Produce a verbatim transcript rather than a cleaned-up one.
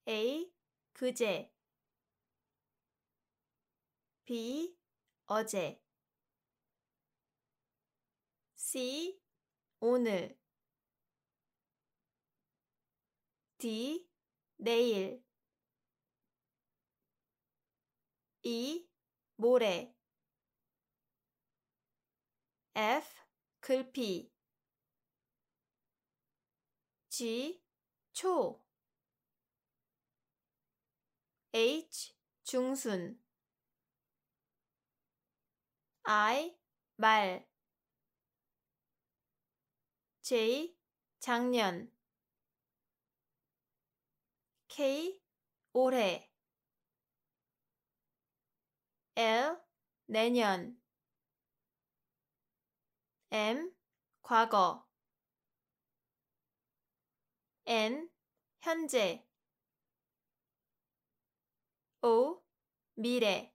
A. 그제 B. 어제 C. 오늘 D. 내일 E. 모레 F. 글피 G. 초 H. 중순 I. 말 J. 작년 K. 올해 L. 내년 M. 과거 N. 현재 O. 미래